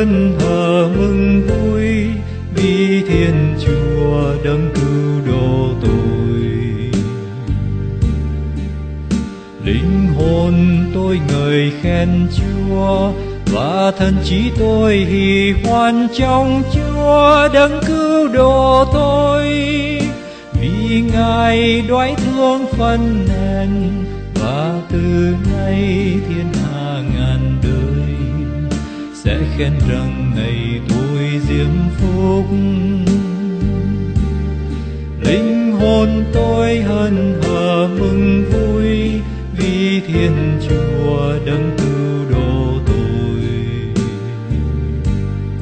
hớn hở mừng vui, vì Thiên Chúa đấng cứu độ tôi. Linh hồn tôi ngợi khen Chúa, và thân trí tôi hỉ hoan trong Chúa đấng cứu độ tôi. Vì Ngài đoái thương phân nền, và từ nay thiên hạ ngàn đời sẽ khen rằng ngày tôi diễm phúc